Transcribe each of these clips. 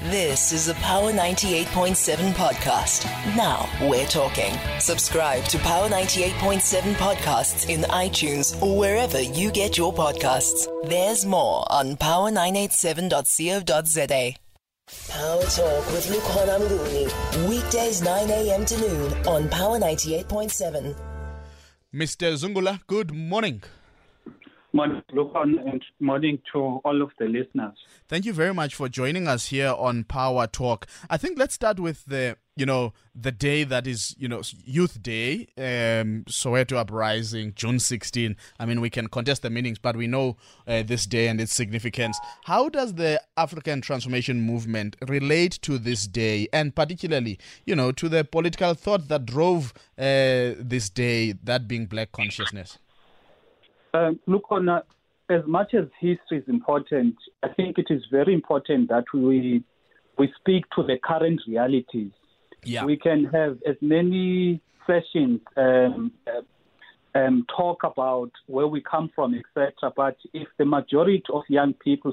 This is a Power 98.7 podcast. Now we're talking. Subscribe to Power 98.7 podcasts in iTunes or wherever you get your podcasts. There's more on power987.co.za. Power Talk with Lukhona Mnguni. Weekdays 9 a.m. to noon on Power 98.7. Mr. Zungula, good morning. Morning, Lukhona, and morning to all of the listeners. Thank you very much for joining us here on Power Talk. I think let's start with the day that is, Youth Day, Soweto Uprising, June 16. I mean, we can contest the meanings, but we know this day and its significance. How does the African Transformation Movement relate to this day, and particularly, to the political thought that drove this day, that being Black consciousness? Lukhona, as much as history is important, I think it is very important that we speak to the current realities. Yeah. We can have as many sessions, talk about where we come from, etc. But if the majority of young people,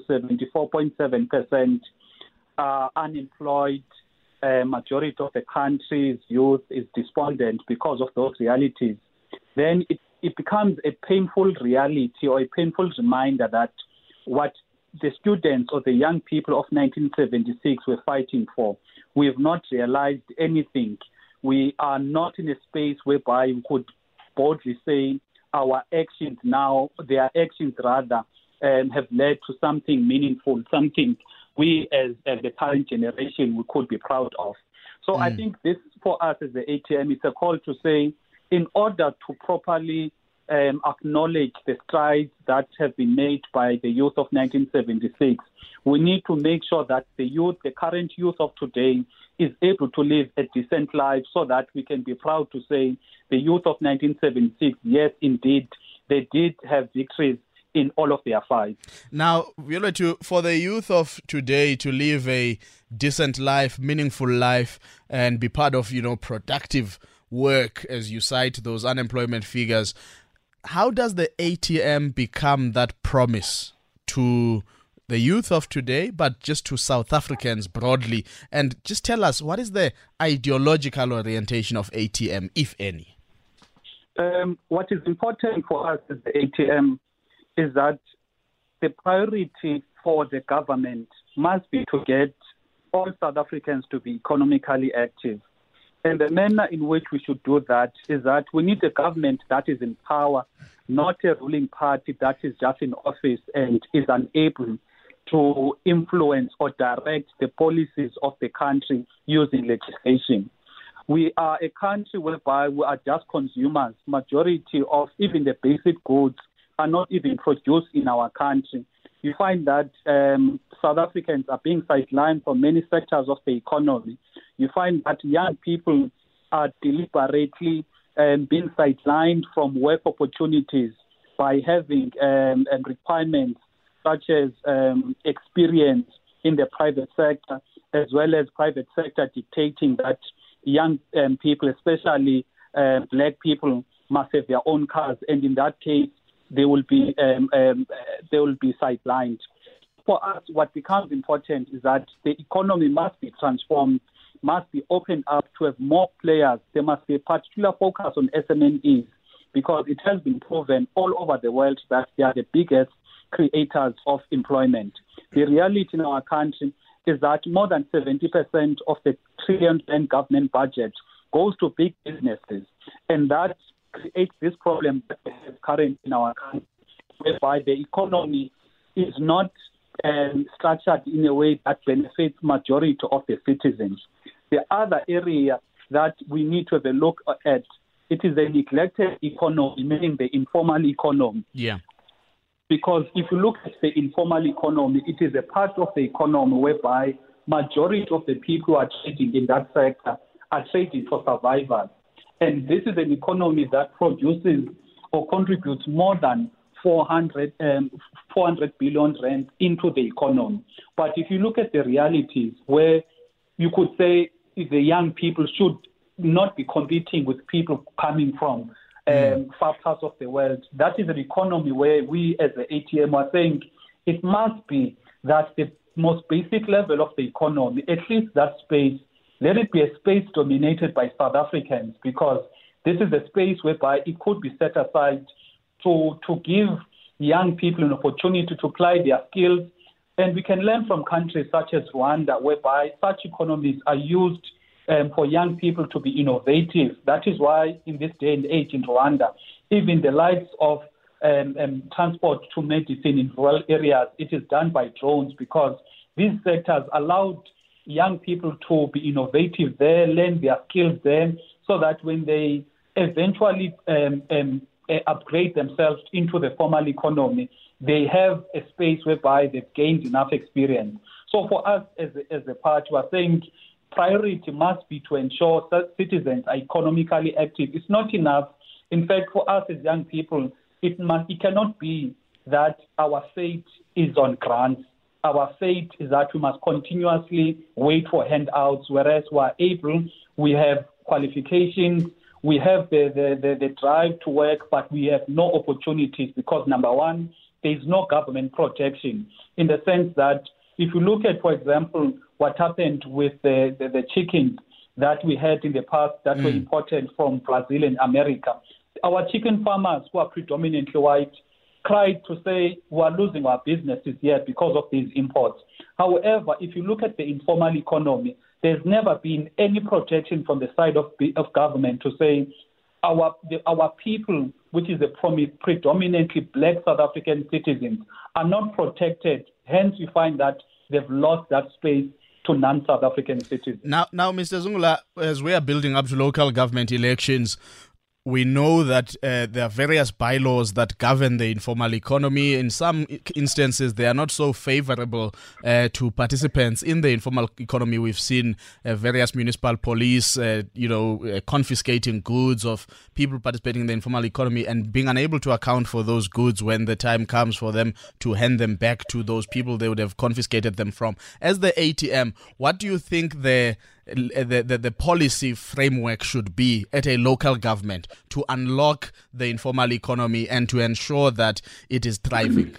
74.7%, are unemployed, majority of the country's youth is despondent because of those realities, then it becomes a painful reality or a painful reminder that what the students or the young people of 1976 were fighting for, we have not realized anything. We are not in a space whereby we could boldly say our actions now, their actions rather, have led to something meaningful, something we as the current generation we could be proud of. So I think this, for us as the ATM, it's a call to say, in order to properly acknowledge the strides that have been made by the youth of 1976, we need to make sure that the current youth of today, is able to live a decent life so that we can be proud to say the youth of 1976, yes, indeed, they did have victories in all of their fights. Now, for the youth of today to live a decent life, meaningful life, and be part of, productive work, as you cite those unemployment figures, how does the ATM become that promise to the youth of today, but just to South Africans broadly? And just tell us, what is the ideological orientation of ATM, if any? What is important for us as the ATM is that the priority for the government must be to get all South Africans to be economically active. And the manner in which we should do that is that we need a government that is in power, not a ruling party that is just in office and is unable to influence or direct the policies of the country using legislation. We are a country whereby we are just consumers. Majority of even the basic goods are not even produced in our country. You find that South Africans are being sidelined from many sectors of the economy. You find that young people are deliberately being sidelined from work opportunities by having requirements such as experience in the private sector, as well as private sector dictating that young people, especially Black people, must have their own cars, and in that case, they will be sidelined. For us, what becomes important is that the economy must be transformed, must be opened up to have more players. There must be a particular focus on SMEs, because it has been proven all over the world that they are the biggest creators of employment. The reality in our country is that more than 70% of the trillion rand government budget goes to big businesses, and that creates this problem that we have current in our country, whereby the economy is not structured in a way that benefits majority of the citizens. The other area that we need to have a look at, it is the neglected economy, meaning the informal economy. Yeah. Because if you look at the informal economy, it is a part of the economy whereby majority of the people who are trading in that sector are trading for survival. And this is an economy that produces or contributes more than 400 billion rand into the economy. But if you look at the realities where you could say the young people should not be competing with people coming from far parts of the world, that is an economy where we as the ATM are saying it must be that the most basic level of the economy, at least that space, let it be a space dominated by South Africans, because this is a space whereby it could be set aside to give young people an opportunity to apply their skills. And we can learn from countries such as Rwanda, whereby such economies are used for young people to be innovative. That is why in this day and age in Rwanda, even the likes of transport to medicine in rural areas, it is done by drones, because these sectors allowed young people to be innovative there, learn their skills there, so that when they eventually upgrade themselves into the formal economy, they have a space whereby they've gained enough experience. So for us as a party, we're saying priority must be to ensure that citizens are economically active. It's not enough. In fact, for us as young people, it cannot be that our fate is on grants. Our fate is that we must continuously wait for handouts, whereas we have qualifications, we have the drive to work, but we have no opportunities because, number one, there is no government protection, in the sense that if you look at, for example, what happened with the chickens that we had in the past that were imported from Brazil and America, our chicken farmers, who are predominantly white, cried to say we are losing our businesses here because of these imports. However, if you look at the informal economy, there's never been any protection from the side of government to say our people, which is a predominantly black South African citizens, are not protected. Hence, you find that they've lost that space to non-South African citizens. Now, Mr. Zungula, as we are building up to local government elections, we know that there are various bylaws that govern the informal economy. In some instances, they are not so favorable to participants in the informal economy. We've seen various municipal police, confiscating goods of people participating in the informal economy and being unable to account for those goods when the time comes for them to hand them back to those people they would have confiscated them from. As the ATM, what do you think the policy framework should be at a local government to unlock the informal economy and to ensure that it is thriving?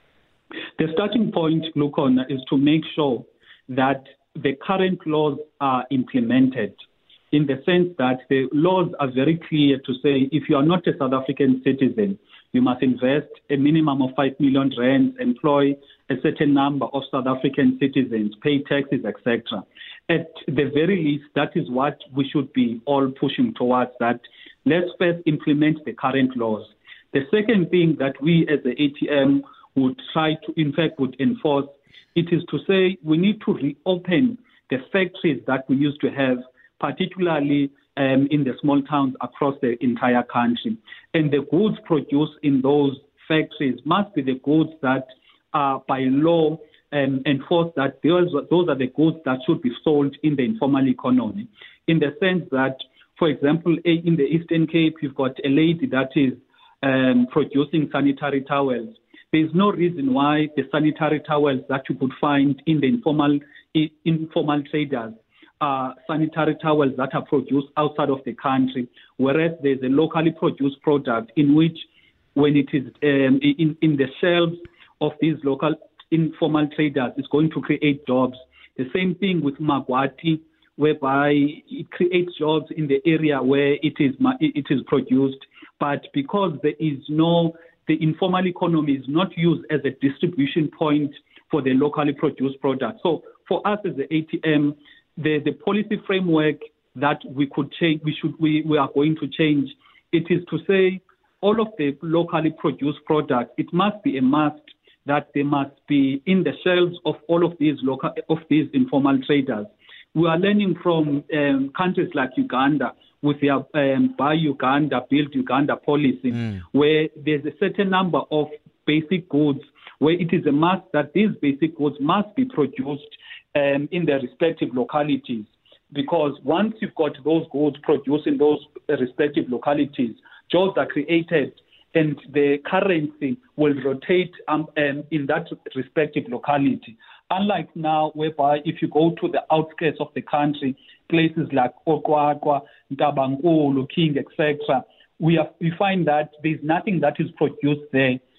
The starting point, Lukon, is to make sure that the current laws are implemented, in the sense that the laws are very clear to say if you are not a South African citizen, you must invest a minimum of 5 million rands, employ a certain number of South African citizens, pay taxes, etc. At the very least, that is what we should be all pushing towards, that let's first implement the current laws. The second thing that we as the ATM would try to, in fact, would enforce, it is to say we need to reopen the factories that we used to have, particularly in the small towns across the entire country. And the goods produced in those factories must be the goods that are by law enforced, that those are the goods that should be sold in the informal economy. In the sense that, for example, in the Eastern Cape, you've got a lady that is producing sanitary towels. There's no reason why the sanitary towels that you could find in the informal traders are sanitary towels that are produced outside of the country, whereas there's a locally produced product in which, when it is in the shelves of these local informal traders, it's going to create jobs. The same thing with Magwati, whereby it creates jobs in the area where it is produced, but because the informal economy is not used as a distribution point for the locally produced product. So for us as the ATM, the policy framework that we could change, we are going to change, it is to say all of the locally produced products, it must be a must that they must be in the shelves of all of these informal traders. We are learning from countries like Uganda with their Buy Uganda, Build Uganda policy, where there's a certain number of basic goods where it is a must that these basic goods must be produced in their respective localities. Because once you've got those goods produced in those respective localities, jobs are created and the currency will rotate in that respective locality. Unlike now, whereby if you go to the outskirts of the country, places like Okwakwa, Ntabankulu, King, etc., we find that there's nothing that is produced there.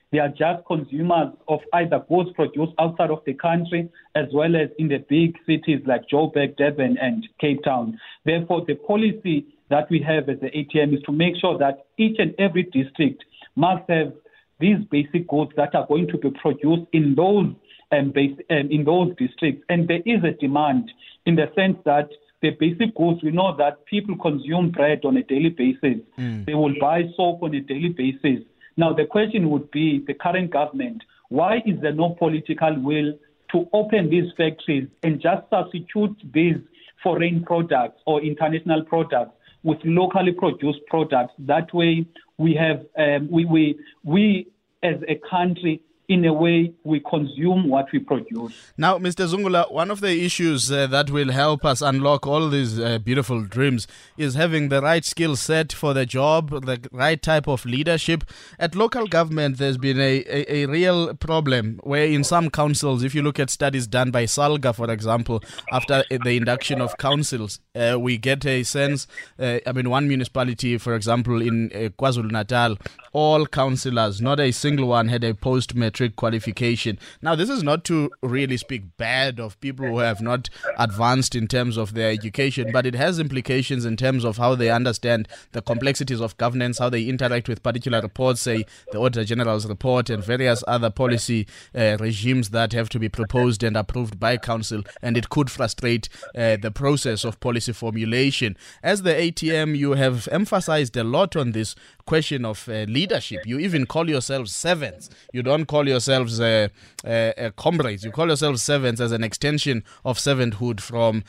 They are just consumers of either goods produced outside of the country as well as in the big cities like Joburg, Durban and Cape Town. Therefore, the policy that we have as the ATM is to make sure that each and every district must have these basic goods that are going to be produced in those districts. And there is a demand in the sense that the basic goods, we know that people consume bread on a daily basis. They will buy soap on a daily basis. Now, the question would be, the current government, why is there no political will to open these factories and just substitute these foreign products or international products with locally produced products? That way, we have we as a country, in a way, we consume what we produce. Now, Mr. Zungula, one of the issues that will help us unlock all these beautiful dreams is having the right skill set for the job, the right type of leadership. At local government, there's been a real problem where in some councils, if you look at studies done by SALGA, for example, after the induction of councils, we get a sense, one municipality, for example, in KwaZulu-Natal, all councillors, not a single one had a post-matric qualification. Now, this is not to really speak bad of people who have not advanced in terms of their education, but it has implications in terms of how they understand the complexities of governance, how they interact with particular reports, say the Auditor General's report and various other policy regimes that have to be proposed and approved by council, and it could frustrate the process of policy formulation. As the ATM, you have emphasized a lot on this question of leadership. You even call yourselves servants. You don't call yourselves comrades. You call yourselves servants as an extension of servanthood from,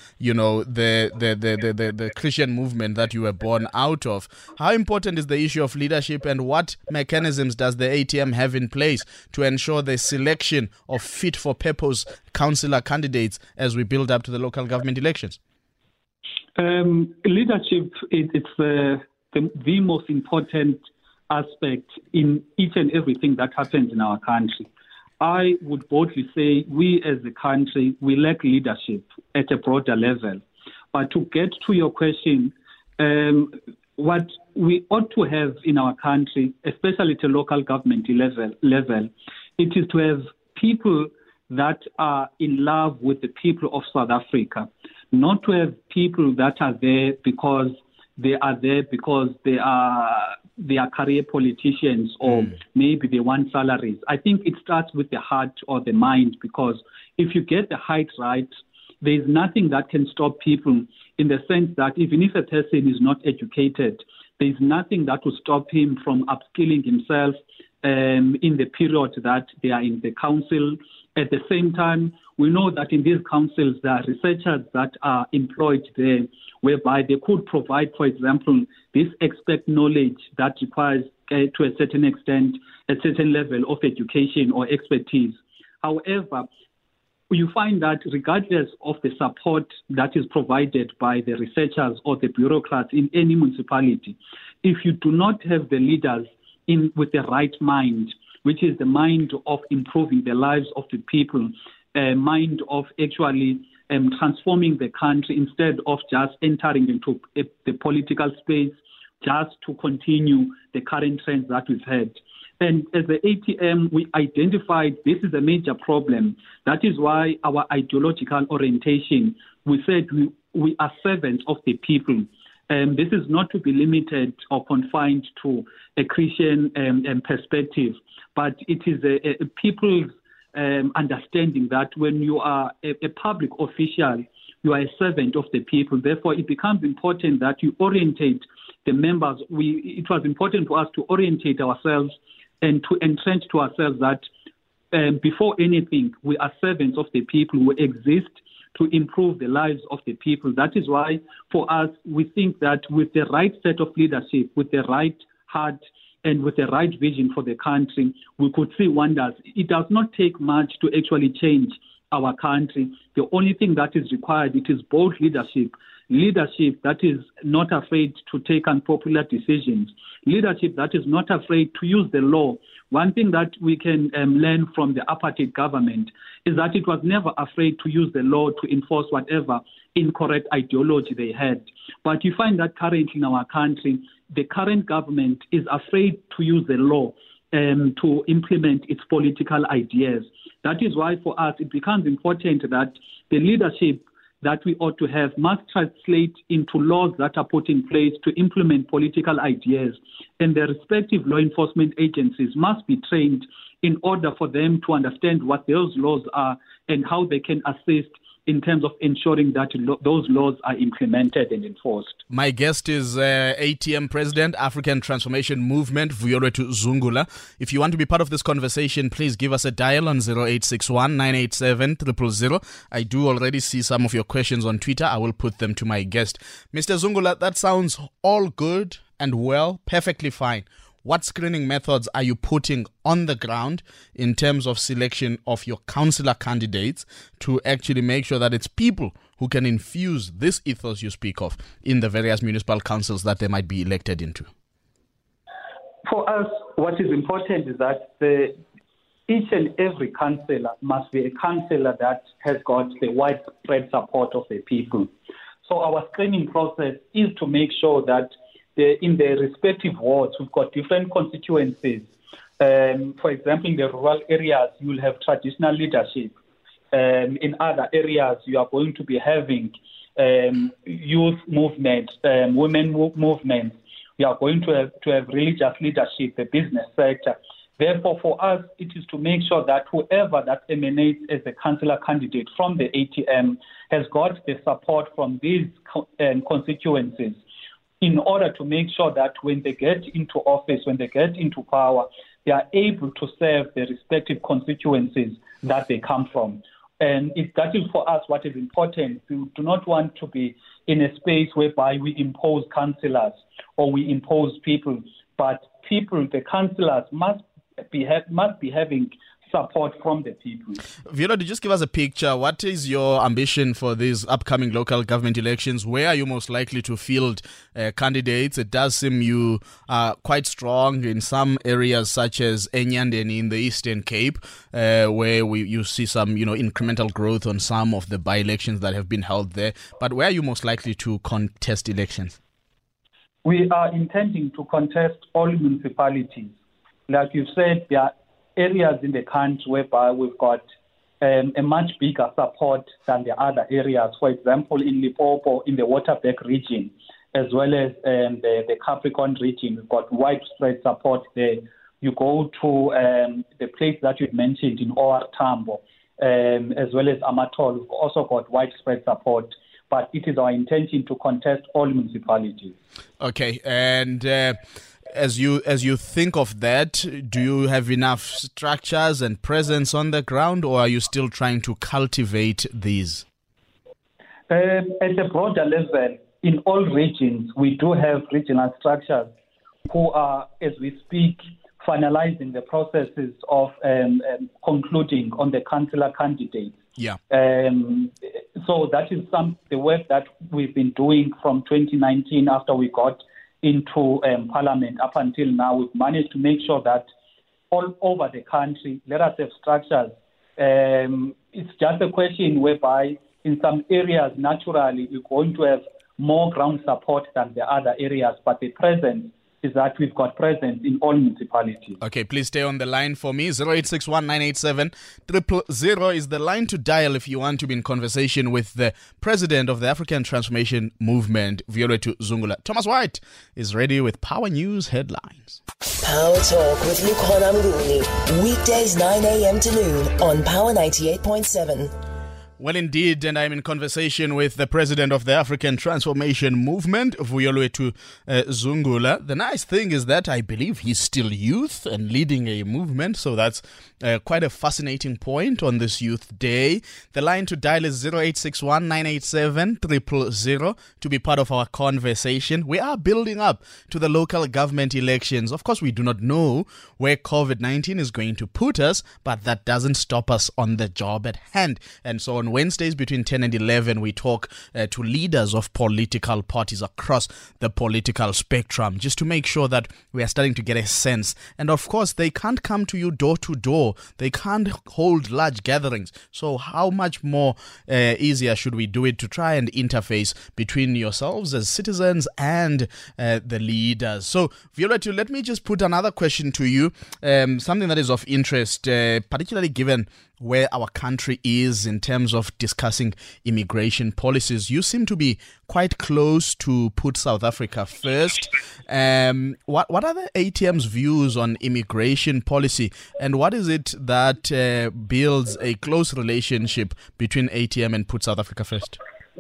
the Christian movement that you were born out of. How important is the issue of leadership, and what mechanisms does the ATM have in place to ensure the selection of fit-for-purpose councillor candidates as we build up to the local government elections? Leadership, it's the most important aspect in each and everything that happens in our country. I would boldly say we as a country, we lack leadership at a broader level. But to get to your question, what we ought to have in our country, especially at a local government level, it is to have people that are in love with the people of South Africa, not to have people that are there because they are career politicians or maybe they want salaries. I think it starts with the heart or the mind, because if you get the height right, there is nothing that can stop people, in the sense that even if a person is not educated, there is nothing that will stop him from upskilling himself in the period that they are in the council. At the same time, we know that in these councils, there are researchers that are employed there, whereby they could provide, for example, this expert knowledge that requires, to a certain extent, a certain level of education or expertise. However, you find that regardless of the support that is provided by the researchers or the bureaucrats in any municipality, if you do not have the leaders with the right mind, which is the mind of improving the lives of the people, mind of actually transforming the country instead of just entering into the political space just to continue the current trends that we've had. And as the ATM, we identified this is a major problem. That is why our ideological orientation, we said we are servants of the people. This is not to be limited or confined to a Christian perspective, but it is a people's understanding that when you are a public official, you are a servant of the people. Therefore, it becomes important that you orientate the members. It was important for us to orientate ourselves and to entrench to ourselves that before anything, we are servants of the people who exist to improve the lives of the people. That is why, for us, we think that with the right set of leadership, with the right heart, and with the right vision for the country, we could see wonders. It does not take much to actually change our country. The only thing that is required, it is bold leadership that is not afraid to take unpopular decisions, leadership that is not afraid to use the law. One thing that we can learn from the apartheid government is that it was never afraid to use the law to enforce whatever incorrect ideology they had. But you find that currently in our country, the current government is afraid to use the law to implement its political ideas. That is why for us it becomes important that the leadership that we ought to have must translate into laws that are put in place to implement political ideas, and the respective law enforcement agencies must be trained in order for them to understand what those laws are and how they can assist in terms of ensuring that those laws are implemented and enforced. My guest is ATM President, African Transformation Movement, Vuyolethu Zungula. If you want to be part of this conversation, please give us a dial on 0861 987 000. I do already see some of your questions on Twitter. I will put them to my guest. Mr. Zungula, that sounds all good and well, perfectly fine. What screening methods are you putting on the ground in terms of selection of your councillor candidates to actually make sure that it's people who can infuse this ethos you speak of in the various municipal councils that they might be elected into? For us, what is important is that each and every councillor must be a councillor that has got the widespread support of the people. So our screening process is to make sure that in the respective wards, we've got different constituencies. For example, in the rural areas, you'll have traditional leadership. In other areas, you are going to be having youth movement, women movements. You are going to have religious leadership, the business sector. Therefore, for us, it is to make sure that whoever that emanates as a councillor candidate from the ATM has got the support from these constituencies, in order to make sure that when they get into office, when they get into power, they are able to serve the respective constituencies that they come from. And that is for us what is important. We do not want to be in a space whereby we impose councillors or we impose people, but people, the councillors, must be having support from the people. Viola, just give us a picture. What is your ambition for these upcoming local government elections? Where are you most likely to field candidates? It does seem you are quite strong in some areas such as Enyandeni in the Eastern Cape, where you see some incremental growth on some of the by-elections that have been held there. But where are you most likely to contest elections? We are intending to contest all municipalities. Like you said, there are areas in the country whereby we've got a much bigger support than the other areas. For example, in Limpopo, in the Waterberg region, as well as the Capricorn region, we've got widespread support there. You go to the place that you've mentioned in OR Tambo, as well as Amatol, we've also got widespread support. But it is our intention to contest all municipalities. Okay, and as you think of that, do you have enough structures and presence on the ground, or are you still trying to cultivate these? At a broader level, in all regions, we do have regional structures who are, as we speak, finalizing the processes of concluding on the councillor candidates. Yeah. So that is the work that we've been doing from 2019 after we got into Parliament up until now. We've managed to make sure that all over the country, let us have structures. It's just a question whereby in some areas, naturally, we're going to have more ground support than the other areas, but the presence is that we've got presence in all municipalities. Okay, please stay on the line for me. 0861 987 000 is the line to dial if you want to be in conversation with the President of the African Transformation Movement, Vuyolethu Zungula. Thomas White is ready with Power News headlines. Power Talk with Lukhona Mnguni. Weekdays 9 a.m. to noon on Power 98.7. Well, indeed, and I'm in conversation with the President of the African Transformation Movement, Vuyolethu Zungula. The nice thing is that I believe he's still youth and leading a movement, so that's quite a fascinating point on this Youth Day. The line to dial is 0861 987 000 to be part of our conversation. We are building up to the local government elections. Of course, we do not know where COVID-19 is going to put us, but that doesn't stop us on the job at hand. And so on On Wednesdays between 10 and 11, we talk to leaders of political parties across the political spectrum, just to make sure that we are starting to get a sense. And of course, they can't come to you door to door. They can't hold large gatherings. So how much more easier should we do it to try and interface between yourselves as citizens and the leaders? So, Violetta, let me just put another question to you, something that is of interest, particularly given where our country is in terms of discussing immigration policies. You seem to be quite close to put South Africa first. What are the ATM's views on immigration policy, and what is it that builds a close relationship between ATM and put South Africa first?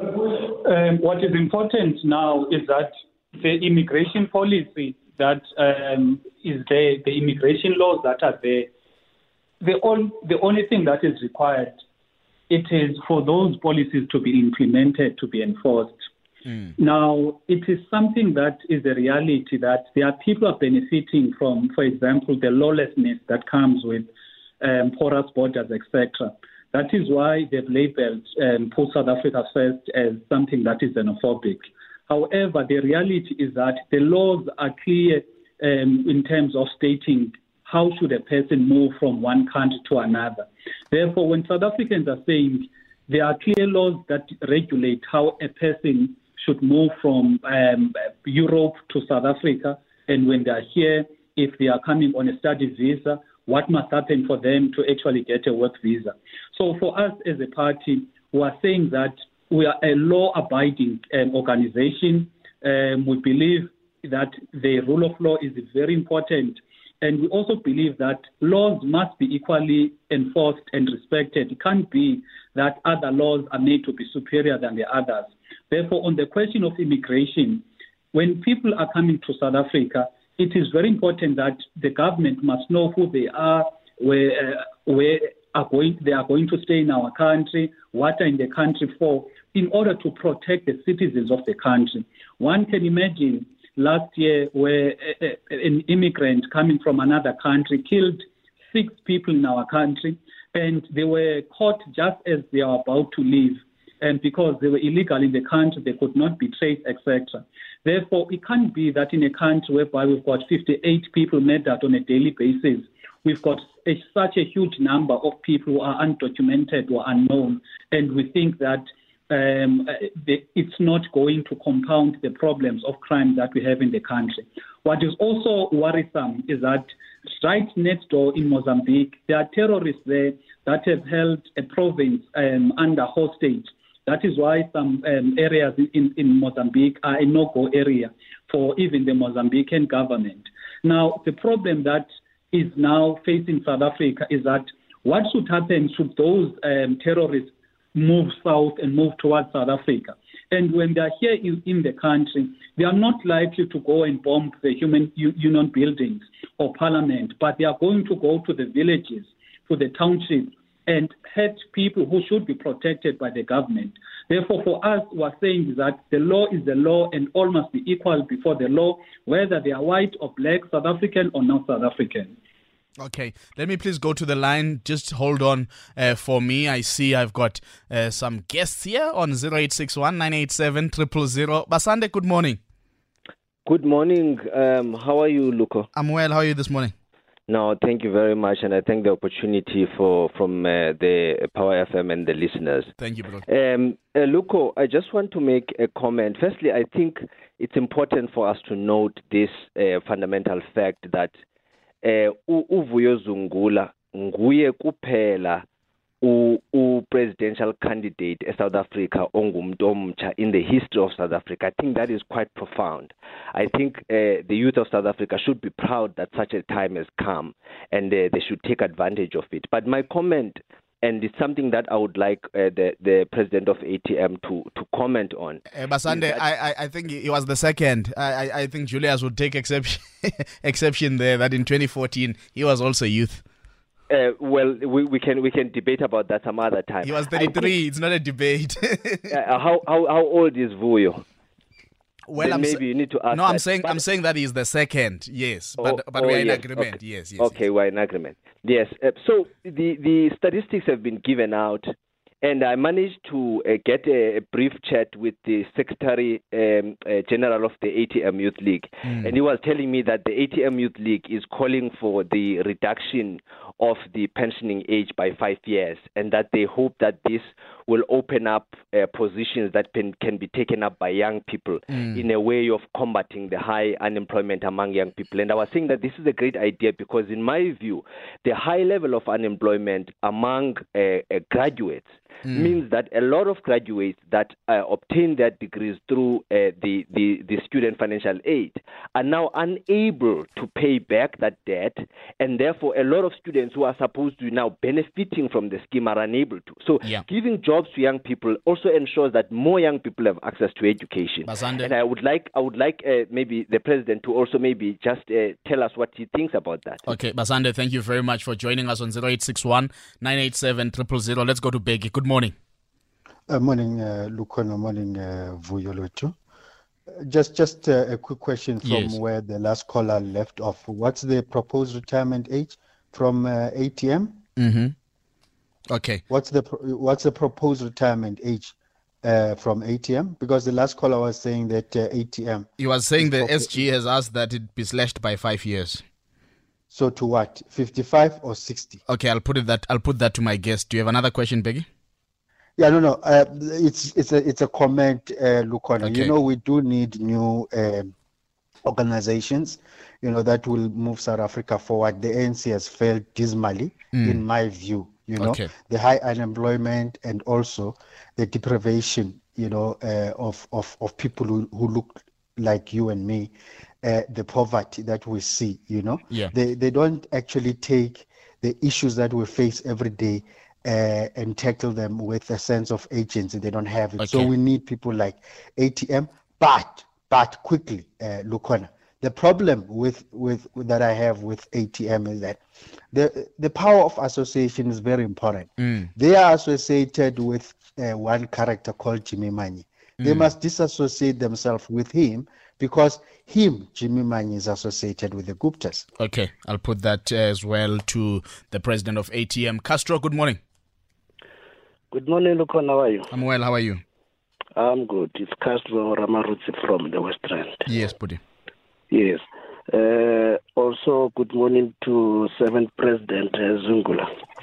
What is important now is that the immigration policy that is there, the immigration laws that are there, the only thing that is required, it is for those policies to be implemented, to be enforced. Now, it is something that is a reality that there are people are benefiting from, for example, the lawlessness that comes with porous borders, etc. That is why they've labeled Put South Africa First as something that is xenophobic. However, the reality is that the laws are clear in terms of stating how should a person move from one country to another. Therefore, when South Africans are saying there are clear laws that regulate how a person should move from Europe to South Africa, and when they are here, if they are coming on a study visa, what must happen for them to actually get a work visa. So for us as a party, we are saying that we are a law-abiding organization. We believe that the rule of law is very important. And we also believe that laws must be equally enforced and respected. It can't be that other laws are made to be superior than the others. Therefore, on the question of immigration, when people are coming to South Africa, it is very important that the government must know who they are, where they are going to stay in our country, what are in the country for, in order to protect the citizens of the country. One can imagine last year where an immigrant coming from another country killed 6 people in our country, and they were caught just as they are about to leave. And because they were illegal in the country, they could not be traced, etc. Therefore, it can't be that in a country whereby we've got 58 people murdered on a daily basis, we've got such a huge number of people who are undocumented or unknown, and we think that it's not going to compound the problems of crime that we have in the country. What is also worrisome is that right next door in Mozambique, there are terrorists there that have held a province under hostage. That is why some areas in Mozambique are a no-go area for even the Mozambican government. Now, the problem that is now facing South Africa is that what should happen should those terrorists move south and move towards South Africa. And when they are here in the country, they are not likely to go and bomb the human union buildings or parliament, but they are going to go to the villages, to the townships, and hurt people who should be protected by the government. Therefore, for us, we are saying that the law is the law and all must be equal before the law, whether they are white or black, South African or not South African. Okay, let me please go to the line. Just hold on for me. I see I've got some guests here on 0861 987 000. Basande, good morning. Good morning. How are you, Luko? I'm well. How are you this morning? No, thank you very much, and I thank the opportunity from the Power FM and the listeners. Thank you, bro. Luko, I just want to make a comment. Firstly, I think it's important for us to note this fundamental fact that uVuyo Zungula nguye kuphela presidential candidate eSouth Africa ongumuntu omtsha in the history of South Africa. I think that is quite profound. I think the youth of South Africa should be proud that such a time has come, and they should take advantage of it. But my comment, and it's something that I would like the president of ATM to comment on. Basande, I think he was the second. I think Julius would take exception there that in 2014 he was also youth. Well, we can debate about that some other time. He was 33. It's not a debate. How old is Vuyo? Well, maybe you need to ask. No, I'm saying that he's the second. Yes, but we are in agreement. Okay. Yes. Okay, we're in agreement. Yes. So the statistics have been given out And I managed to get a brief chat with the Secretary General of the ATM Youth League. And he was telling me that the ATM Youth League is calling for the reduction of the pensioning age by 5 years, and that they hope that this will open up positions that can be taken up by young people in a way of combating the high unemployment among young people. And I was saying that this is a great idea because, in my view, the high level of unemployment among graduates means that a lot of graduates that obtain their degrees through the student financial aid are now unable to pay back that debt, and therefore a lot of students who are supposed to be now benefiting from the scheme are unable to. So giving jobs to young people also ensures that more young people have access to education. Basande. And I would like maybe the president to also maybe just tell us what he thinks about that. Okay, Basande, thank you very much for joining us on 0861 987 000. Let's go to Begi. Good morning. Morning, Lukhona. Morning, Vuyolotu. Just a quick question from where the last caller left off. What's the proposed retirement age from ATM? Okay. What's the proposed retirement age from ATM? Because the last caller was saying that ATM. He was saying the SG has asked that it be slashed by 5 years. So to what? 55 or 60? Okay, I'll put that to my guest. Do you have another question, Begi? Yeah, no. It's a comment, Lukhona. Okay. You know, we do need new organizations, that will move South Africa forward. The ANC has failed dismally, in my view. The high unemployment and also the deprivation, of people who look like you and me, the poverty that we see. They don't actually take the issues that we face every day and tackle them with a sense of agency. They don't have it. Okay. So we need people like ATM, but quickly, Lukhona. The problem with that I have with ATM is that the power of association is very important. They are associated with one character called Jimmy Manyi. They must disassociate themselves with him because Jimmy Manyi, is associated with the Guptas. Okay, I'll put that as well to the president of ATM. Castro, good morning. Good morning, Lukhona. How are you? I'm well. How are you? I'm good. It's Castro Ramarutsi from the West Rand. Yes, buddy. Yes. Also, good morning to 7th President Zungula.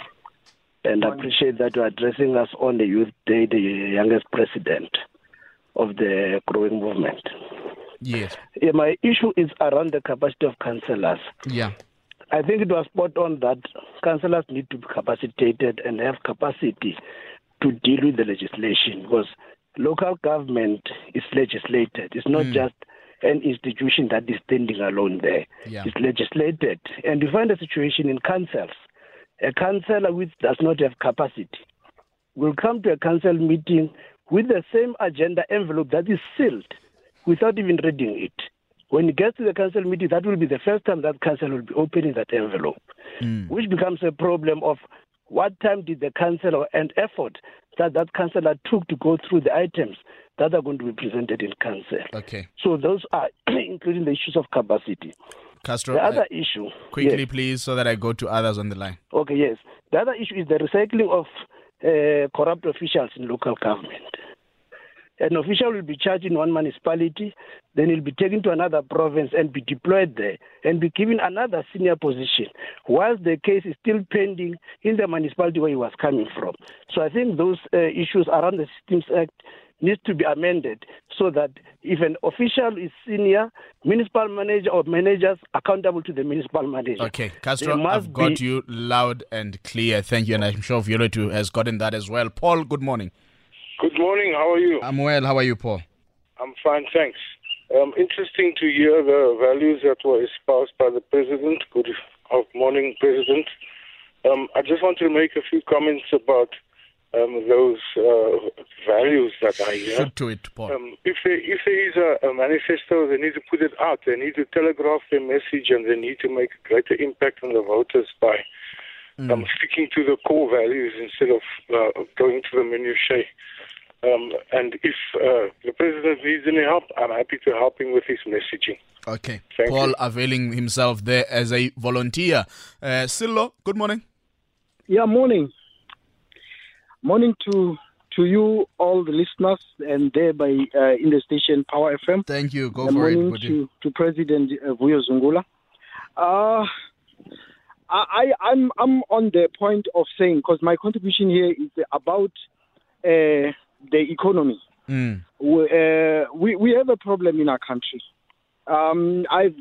And I appreciate that you're addressing us on the Youth Day, the youngest president of the growing movement. Yes. My issue is around the capacity of councillors. Yeah. I think it was spot on that councillors need to be capacitated and have capacity to deal with the legislation, because local government is legislated. It's not just an institution that is standing alone there. Yeah. It's legislated. And you find a situation in councils. A councillor which does not have capacity will come to a council meeting with the same agenda envelope that is sealed without even reading it. When it gets to the council meeting, that will be the first time that council will be opening that envelope, which becomes a problem of what time did the councillor and effort that councillor took to go through the items that are going to be presented in council. Okay. So those are including the issues of capacity. Castro, the other issue. Quickly, please, so that I go to others on the line. Okay, yes. The other issue is the recycling of corrupt officials in local government. An official will be charged in one municipality, then he'll be taken to another province and be deployed there and be given another senior position, whilst the case is still pending in the municipality where he was coming from. So I think those issues around the Systems Act needs to be amended so that if an official is senior, municipal manager or managers accountable to the municipal manager. Okay, Castro, I've got you loud and clear. Thank you, and I'm sure Violetu has gotten that as well. Paul, good morning. Good morning. How are you? I'm well. How are you, Paul? I'm fine, thanks. Interesting to hear the values that were espoused by the President. Good morning, President. I just want to make a few comments about those values that I hear. Shoot to it, Paul. If there is a manifesto, they need to put it out. They need to telegraph their message, and they need to make a greater impact on the voters by sticking to the core values instead of going to the minutiae. And if the President needs any help, I'm happy to help him with his messaging. Okay. Thank Paul you. availing himself there as a volunteer. Sillo, good morning. Yeah, morning. Morning to you, all the listeners, and thereby in the station Power FM. Thank you. Go for it. Morning to President Vuyo Zungula. I'm on the point of saying, because my contribution here is about the economy. We have a problem in our country. I've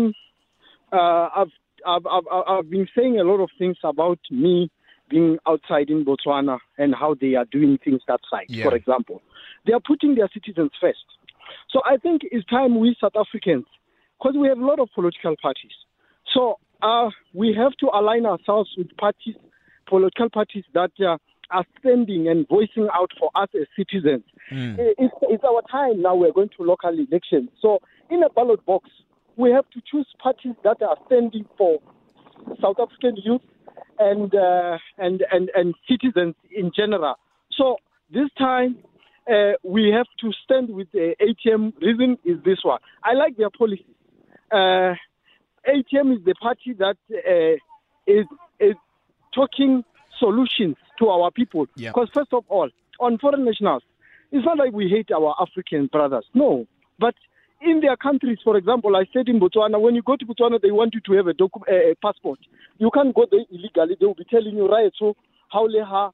been saying a lot of things about me being outside in Botswana and how they are doing things that side. Yeah. For example, they are putting their citizens first. So I think it's time we South Africans, because we have a lot of political parties. So we have to align ourselves with parties, political parties that are standing and voicing out for us as citizens. It's our time now. We're going to local elections. So in a ballot box, we have to choose parties that are standing for South African youth and citizens in general. So this time, we have to stand with the ATM. Reason is this one. I like their policy. ATM is the party that is talking solutions to our people. Because first of all, on foreign nationals, it's not like we hate our African brothers. No. But in their countries, for example, I said in Botswana, when you go to Botswana, they want you to have a passport. You can't go there illegally. They will be telling you, right, so how leha,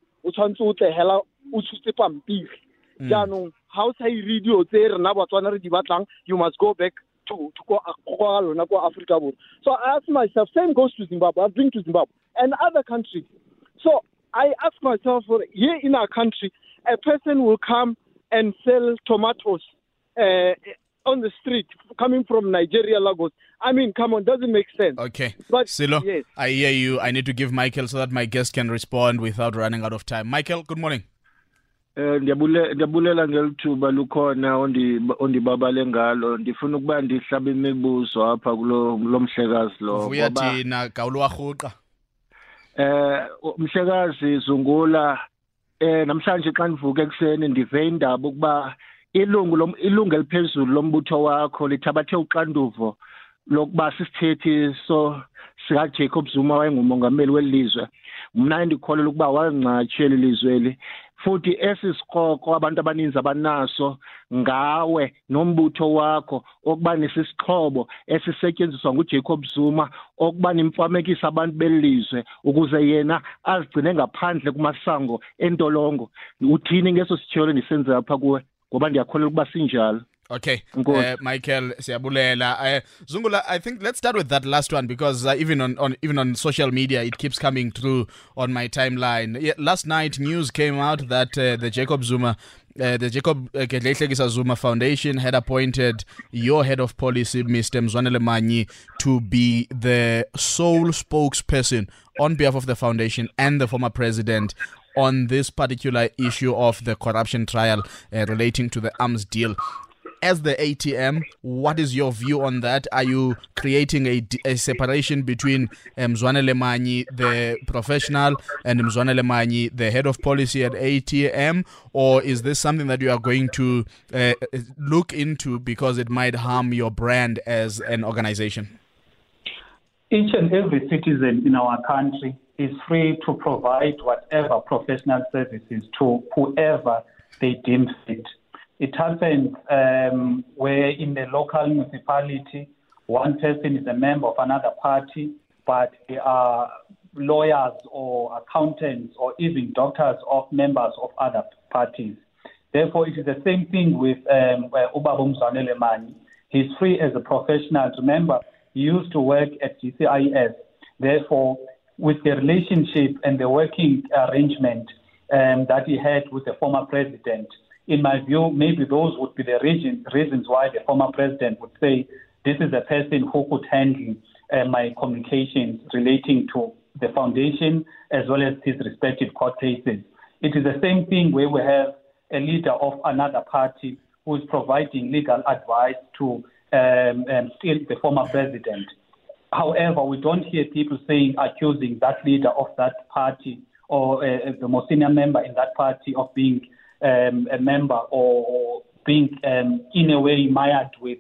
how say radio there, you must go back to Africa. So I ask myself, same goes to Zimbabwe. I've been to Zimbabwe and other countries. So I ask myself, here in our country, a person will come and sell tomatoes on the street coming from Nigeria, Lagos. I mean, come on, doesn't make sense. Okay. But Silo, yes. I hear you. I need to give Michael so that my guest can respond without running out of time. Michael, good morning. Ndiyabulela ngelithuba lukhona ondibabale ngalo ndifuna ukuba ndihlabe imibuzo apha kulo mhlekazi lo vuya thina gawulo warhuqa mhlekazi Zungula namhlanje xa ndivuka ekseni ndive indaba ukuba ilungu eliphezulu lombutho wakho lithabathe uxanduvo lokuba sisithethi so sika Jacob Zuma wayengumongameli welizwe mna ndikholela ukuba wangcatshela ilizweli futhi esisikoko abantu abaninzi abanaso ngawe nombutho wakho okuba nesixhobo esisetyenziswa nguJacob Zuma okuba nimfamekisa abantu belizwe ukuze yena azigcine ngaphandle kumasango entolongo uthini ngeso sitsholo nisenze apha kuwe ngoba ndiyakholela ukuba sinjalo. Okay, Michael, siyabulela. Zungula, I think let's start with that last one because even on social media it keeps coming through on my timeline. Last night news came out that the Jacob Gedleyihlekisa Zuma Foundation had appointed your head of policy, Mr. Mzwanele Manyi, to be the sole spokesperson on behalf of the foundation and the former president on this particular issue of the corruption trial relating to the arms deal. As the ATM, what is your view on that? Are you creating a separation between Mzwanele Manyi, the professional, and Mzwanele Manyi, the head of policy at ATM? Or is this something that you are going to look into because it might harm your brand as an organization? Each and every citizen in our country is free to provide whatever professional services to whoever they deem fit. It happens where in the local municipality, one person is a member of another party, but they are lawyers or accountants or even doctors of members of other parties. Therefore, it is the same thing with Ubaba Mzwanele Manyi. He's free as a professional. Remember, he used to work at GCIS. Therefore, with the relationship and the working arrangement that he had with the former president, in my view, maybe those would be the reasons why the former president would say, this is a person who could handle my communications relating to the foundation as well as his respective court cases. It is the same thing where we have a leader of another party who is providing legal advice to the former president. However, we don't hear people accusing that leader of that party or the most senior member in that party of being a member or being in a way mired with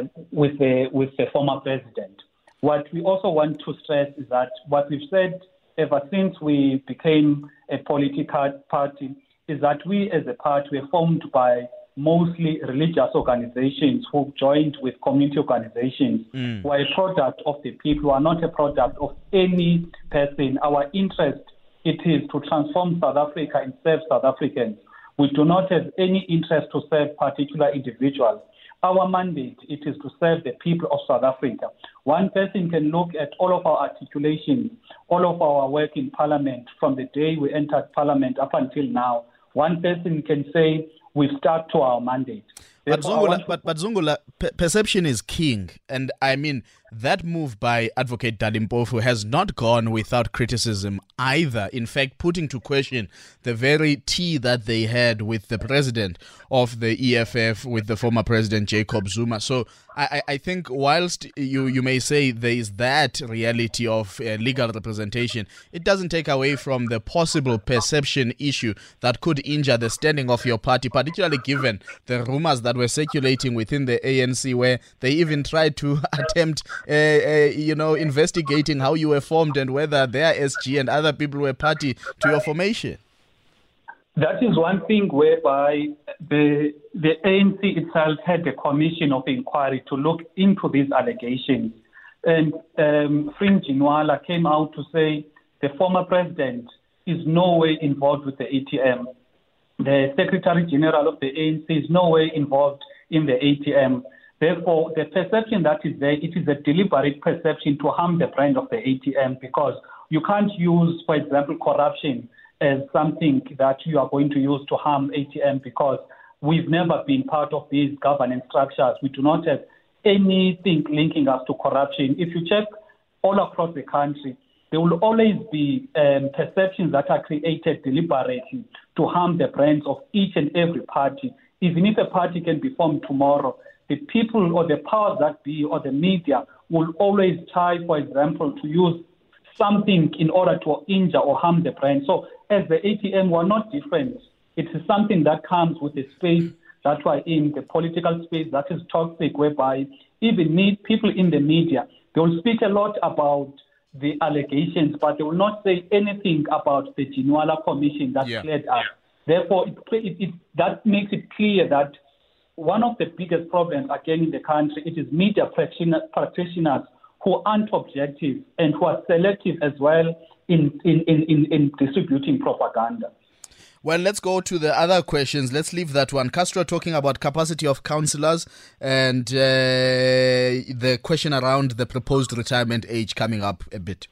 the former president. What we also want to stress is that what we've said ever since we became a political party is that we as a party were formed by mostly religious organizations who joined with community organizations who are a product of the people, who are not a product of any person. Our interest, it is to transform South Africa and serve South Africans. We do not have any interest to serve particular individuals. Our mandate, it is to serve the people of South Africa. One person can look at all of our articulations, all of our work in Parliament from the day we entered Parliament up until now. One person can say we've stuck to our mandate. But Zungula, perception is king. And I mean, that move by Advocate Dali Mpofu has not gone without criticism either. In fact, putting to question the very tea that they had with the president of the EFF, with the former president Jacob Zuma. So I think whilst you may say there is that reality of legal representation, it doesn't take away from the possible perception issue that could injure the standing of your party, particularly given the rumors that were circulating within the ANC, where they even tried to attempt investigating how you were formed and whether their SG and other people were party to your formation. That is one thing whereby the ANC itself had a commission of inquiry to look into these allegations. And Fring Jinwala came out to say the former president is no way involved with the ATM. The Secretary General of the ANC is no way involved in the ATM. Therefore, the perception that is there, it is a deliberate perception to harm the brand of the ATM, because you can't use, for example, corruption as something that you are going to use to harm ATM, because we've never been part of these governance structures. We do not have anything linking us to corruption. If you check all across the country, there will always be perceptions that are created deliberately to harm the brands of each and every party. Even if a party can be formed tomorrow, the people or the powers that be or the media will always try, for example, to use something in order to injure or harm the brand. So as the ATM, we're not different. It is something that comes with the space that we're in, the political space that is toxic, whereby even people in the media, they will speak a lot about the allegations, but they will not say anything about the Jinwala Commission that cleared up. Therefore, that makes it clear that one of the biggest problems, again, in the country, it is media practitioners who aren't objective and who are selective as well in distributing propaganda. Well, let's go to the other questions. Let's leave that one. Castro talking about capacity of councillors and the question around the proposed retirement age coming up a bit.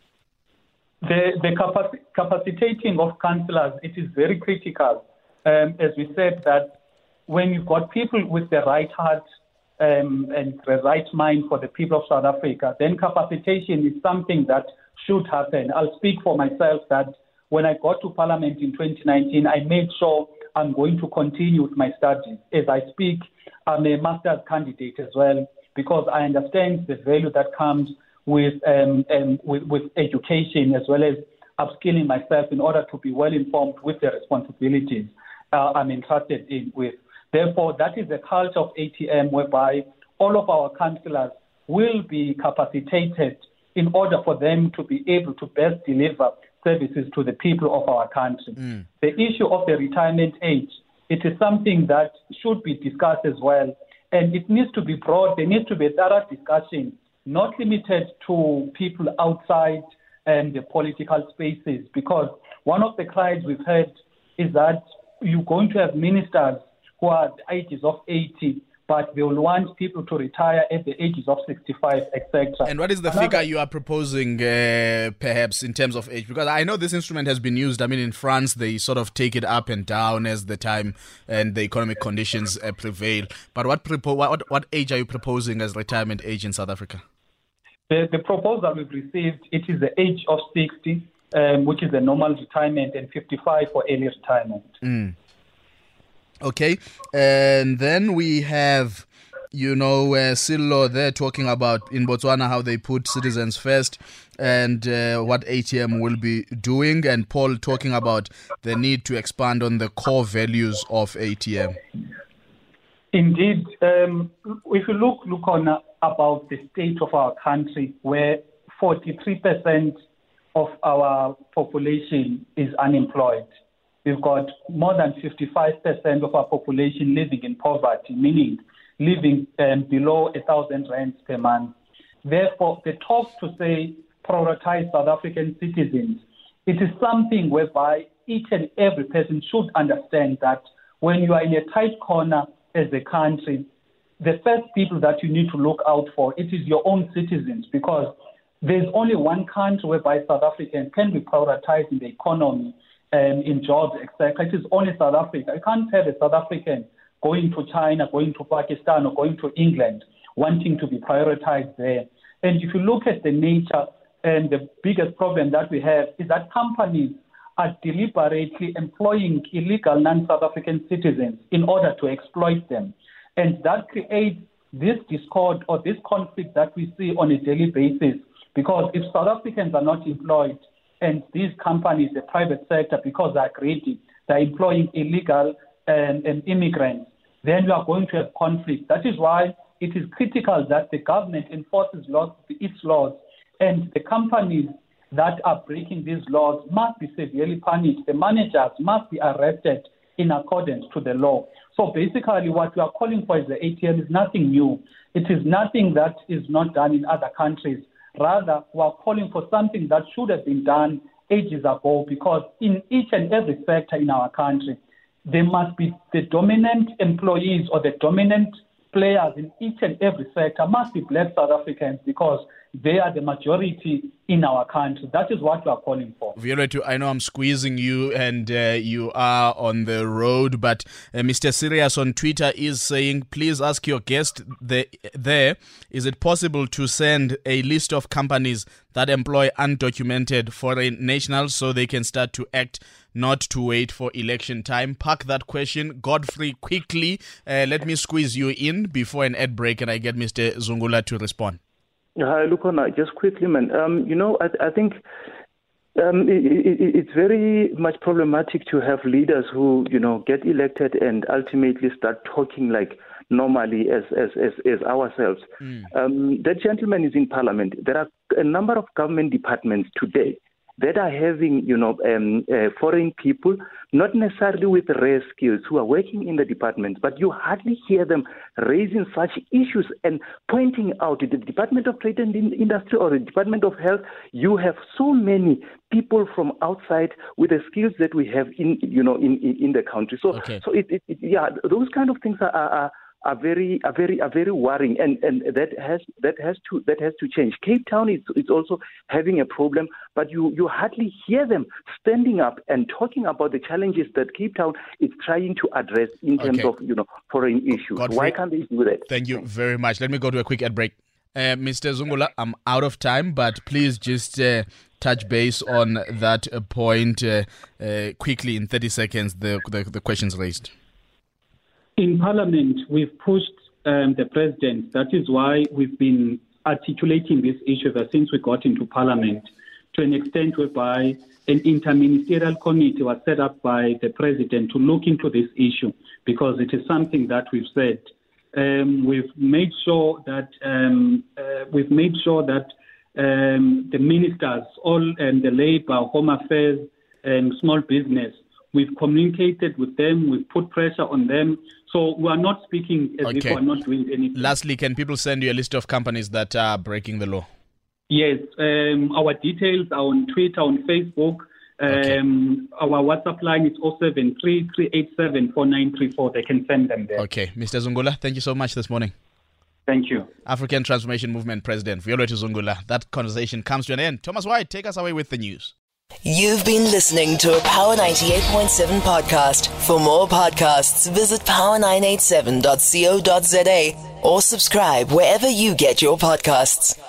The capacitating of councillors, it is very critical. As we said, that when you've got people with the right heart and the right mind for the people of South Africa, then capacitation is something that should happen. I'll speak for myself that when I got to Parliament in 2019, I made sure I'm going to continue with my studies. As I speak, I'm a master's candidate as well, because I understand the value that comes with education, as well as upskilling myself in order to be well informed with the responsibilities I'm entrusted in with. Therefore, that is the culture of ATM, whereby all of our councillors will be capacitated in order for them to be able to best deliver services to the people of our country. The issue of the retirement age, it is something that should be discussed as well. And it needs to be broad. There needs to be a thorough discussion, not limited to people outside the political spaces, because one of the cries we've heard is that you're going to have ministers who are at the ages of 80, but they will want people to retire at the ages of 65, etc. And what is the figure you are proposing, perhaps, in terms of age? Because I know this instrument has been used. I mean, in France, they sort of take it up and down as the time and the economic conditions prevail. But what age are you proposing as retirement age in South Africa? The proposal we've received, it is the age of 60, which is the normal retirement, and 55 for early retirement. Okay, and then we have, Sillo there talking about in Botswana how they put citizens first and what ATM will be doing, and Paul talking about the need to expand on the core values of ATM. Indeed, if you look on about the state of our country, where 43% of our population is unemployed. We've got more than 55% of our population living in poverty, meaning living below 1,000 rands per month. Therefore, the talk to say prioritize South African citizens, it is something whereby each and every person should understand that when you are in a tight corner as a country, the first people that you need to look out for, it is your own citizens, because there's only one country whereby South Africans can be prioritized in the economy, in jobs, etc. It is only South Africa. You can't have a South African going to China, going to Pakistan, or going to England, wanting to be prioritized there. And if you look at the nature, and the biggest problem that we have is that companies are deliberately employing illegal non-South African citizens in order to exploit them. And that creates this discord or this conflict that we see on a daily basis. Because if South Africans are not employed, and these companies, the private sector, because they're greedy, they're employing illegal immigrants, then you are going to have conflict. That is why it is critical that the government enforces its laws, and the companies that are breaking these laws must be severely punished. The managers must be arrested in accordance to the law. So basically what we are calling for as the ATM is nothing new. It is nothing that is not done in other countries. Rather, we are calling for something that should have been done ages ago, because in each and every sector in our country, there must be the dominant employees or the dominant players in each and every sector must be Black South Africans, because they are the majority in our country. That is what we are calling for. Violetu, I know I'm squeezing you and you are on the road, but Mr. Sirius on Twitter is saying, please ask your guest there, is it possible to send a list of companies that employ undocumented foreign nationals so they can start to act, not to wait for election time? Park that question. Godfrey, quickly, let me squeeze you in before an ad break and I get Mr. Zungula to respond. Hi, Lukona, just quickly, man. I think it's very much problematic to have leaders who, get elected and ultimately start talking like normally as ourselves. That gentleman is in Parliament. There are a number of government departments today that are having, foreign people, not necessarily with rare skills, who are working in the departments, but you hardly hear them raising such issues and pointing out the Department of Trade and Industry or the Department of Health. You have so many people from outside with the skills that we have in the country. So, okay. Those kind of things are very worrying, and that has to change. Cape Town is also having a problem, but you hardly hear them standing up and talking about the challenges that Cape Town is trying to address in terms of foreign issues. Godfrey, why can't they do that? Thank you very much. Let me go to a quick ad break. Mr. Zungula, I'm out of time, but please just touch base on that point quickly in 30 seconds. The questions raised. In Parliament, we've pushed the President. That is why we've been articulating this issue ever since we got into Parliament, to an extent whereby an interministerial committee was set up by the President to look into this issue, because it is something that we've said. We've made sure that the ministers, all and the Labour, Home Affairs, and Small Business, we've communicated with them. We've put pressure on them. So we are not speaking as if we are not doing anything. Lastly, can people send you a list of companies that are breaking the law? Yes. Our details are on Twitter, on Facebook. Okay. Our WhatsApp line is 073-387-4934. They can send them there. Okay. Mr. Zungula, thank you so much this morning. Thank you. African Transformation Movement President Violetu Zungula. That conversation comes to an end. Thomas White, take us away with the news. You've been listening to a Power 98.7 podcast. For more podcasts, visit power987.co.za or subscribe wherever you get your podcasts.